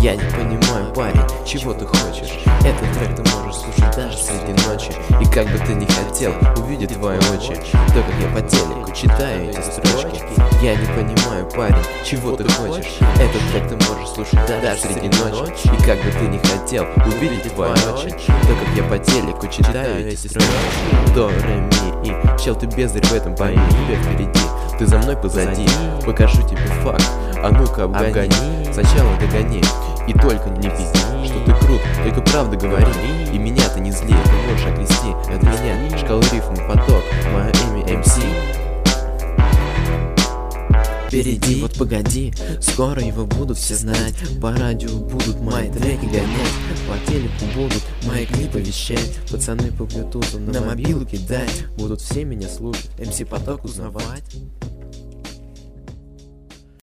Я не понимаю, парень, чего ты хочешь? Этот трек ты можешь слушать даже среди ночи. И как бы ты ни хотел увидеть твои очи, то как я по телеку читаю эти строчки. Я не понимаю, парень, чего ты хочешь? Этот трек ты можешь слушать даже среди ночи. И как бы ты ни хотел увидеть твои очи, то как я по телеку читаю эти строчки. До, ре, ми, и. Чел, ты бездарь в этом, пойми, тебя впереди, ты за мной позади. Покажу тебе факт, а ну-ка обгони. Сначала догони, и только не пизди, что ты крут, только правда говори. И меня ты не зли, ты можешь окрести от меня шкалу рифм поток. Мое имя МС. Впереди, вот погоди, скоро его будут все знать. По радио будут мои треки гонять, по телеку будут мои клипы вещать. Пацаны по блютузу на мобилу кидать, будут все меня слушать, МС Поток узнавать.